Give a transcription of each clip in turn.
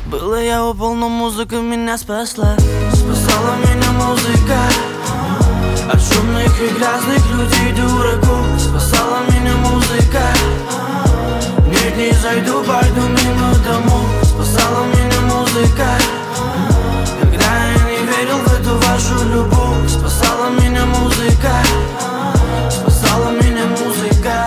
Было я упал, но музыка меня спасла. Спасала меня музыка от шумных и грязных людей, дураков. Спасала меня музыка. Нет, не зайду, пойду мимо домов. Спасала меня музыка. Когда я не верил в эту вашу любовь. Спасала меня музыка. Спасала меня музыка.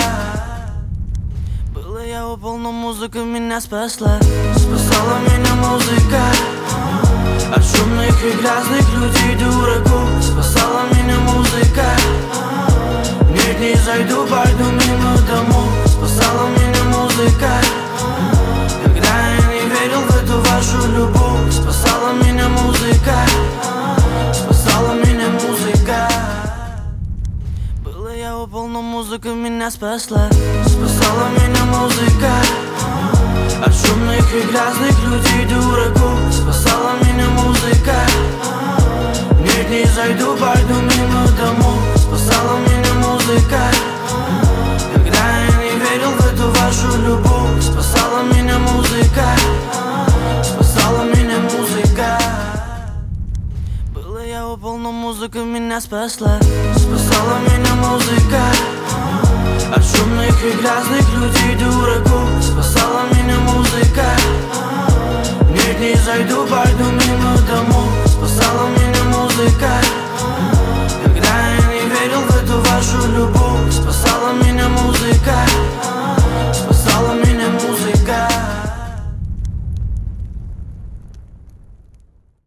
Было я упал, но музыка меня спасла. Спасала меня музыка от шумных и грязных людей, дураков. Спасала меня музыка. Нет, не зайду, пойду мимо домов. Спасала меня музыка. Когда я не верил в эту вашу любовь. Спасала меня музыка. Спасала меня музыка. Было я упал, но музыка меня спасла. Спасала меня музыка от шумных и грязных людей, дураков. Спасала меня музыка. Нет, не зайду, пойду мимо домов. Спасала меня музыка. Когда я не верил в эту вашу любовь. Спасала меня музыка. Спасала меня музыка. Было я упал, но музыка меня спасла. Спасала меня музыка от шумных и грязных людей, дураков. Спасала меня музыка. Нет, не зайду,